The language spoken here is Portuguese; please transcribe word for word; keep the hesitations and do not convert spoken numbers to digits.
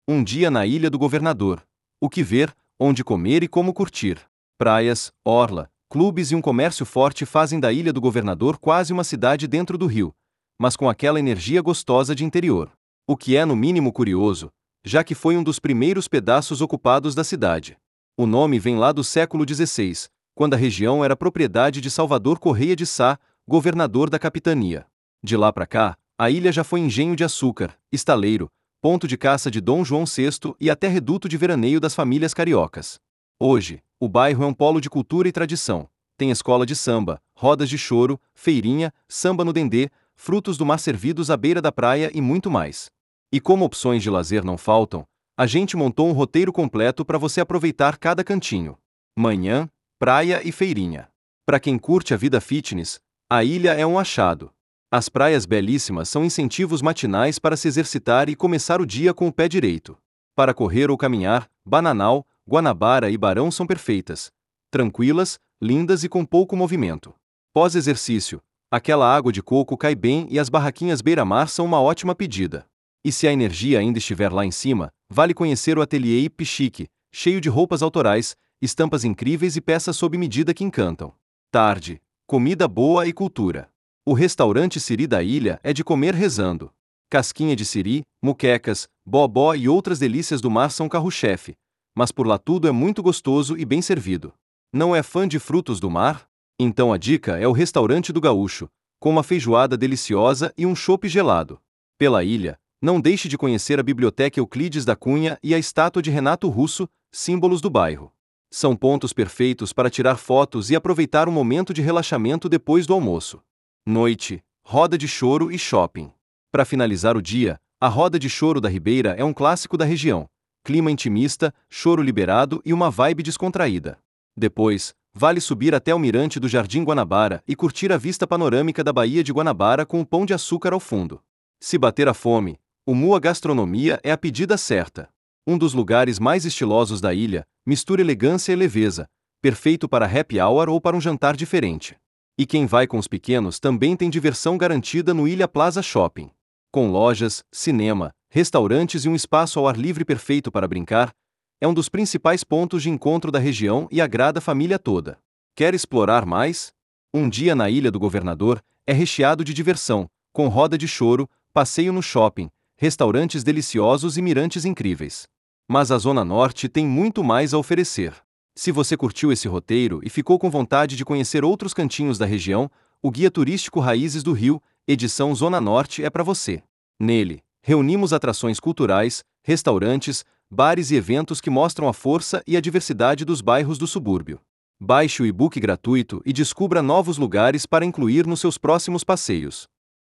Um dia na Ilha do Governador. O que ver, onde comer e como curtir. Praias, orla, clubes e um comércio forte fazem da Ilha do Governador quase uma cidade dentro do rio, mas com aquela energia gostosa de interior. O que é no mínimo curioso, já que foi um dos primeiros pedaços ocupados da cidade. O nome vem lá do século dezesseis, quando a região era propriedade de Salvador Correia de Sá, governador da capitania. De lá para cá, a ilha já foi engenho de açúcar, estaleiro, ponto de caça de Dom João sexto e até reduto de veraneio das famílias cariocas. Hoje, o bairro é um polo de cultura e tradição. Tem escola de samba, rodas de choro, feirinha, samba no dendê, frutos do mar servidos à beira da praia e muito mais. E como opções de lazer não faltam, a gente montou um roteiro completo para você aproveitar cada cantinho. Manhã, praia e feirinha. Para quem curte a vida fitness, a ilha é um achado. As praias belíssimas são incentivos matinais para se exercitar e começar o dia com o pé direito. Para correr ou caminhar, Bananal, Guanabara e Barão são perfeitas. Tranquilas, lindas e com pouco movimento. Pós-exercício, aquela água de coco cai bem e as barraquinhas beira-mar são uma ótima pedida. E se a energia ainda estiver lá em cima, vale conhecer o Ateliê Ip Chique, cheio de roupas autorais, estampas incríveis e peças sob medida que encantam. Tarde, comida boa e cultura. O restaurante Siri da ilha é de comer rezando. Casquinha de siri, muquecas, bobó e outras delícias do mar são carro-chefe, mas por lá tudo é muito gostoso e bem servido. Não é fã de frutos do mar? Então a dica é o Restaurante do Gaúcho, com uma feijoada deliciosa e um chopp gelado. Pela ilha, não deixe de conhecer a Biblioteca Euclides da Cunha e a estátua de Renato Russo, símbolos do bairro. São pontos perfeitos para tirar fotos e aproveitar um momento de relaxamento depois do almoço. Noite, roda de choro e shopping. Para finalizar o dia, a roda de choro da Ribeira é um clássico da região. Clima intimista, choro liberado e uma vibe descontraída. Depois, vale subir até o mirante do Jardim Guanabara e curtir a vista panorâmica da Baía de Guanabara com o pão de açúcar ao fundo. Se bater a fome, o Mua Gastronomia é a pedida certa. Um dos lugares mais estilosos da ilha, mistura elegância e leveza, perfeito para happy hour ou para um jantar diferente. E quem vai com os pequenos também tem diversão garantida no Ilha Plaza Shopping. Com lojas, cinema, restaurantes e um espaço ao ar livre perfeito para brincar, é um dos principais pontos de encontro da região e agrada a família toda. Quer explorar mais? Um dia na Ilha do Governador é recheado de diversão, com roda de choro, passeio no shopping, restaurantes deliciosos e mirantes incríveis. Mas a Zona Norte tem muito mais a oferecer. Se você curtiu esse roteiro e ficou com vontade de conhecer outros cantinhos da região, o Guia Turístico Raízes do Rio, edição Zona Norte é para você. Nele, reunimos atrações culturais, restaurantes, bares e eventos que mostram a força e a diversidade dos bairros do subúrbio. Baixe o e-book gratuito e descubra novos lugares para incluir nos seus próximos passeios.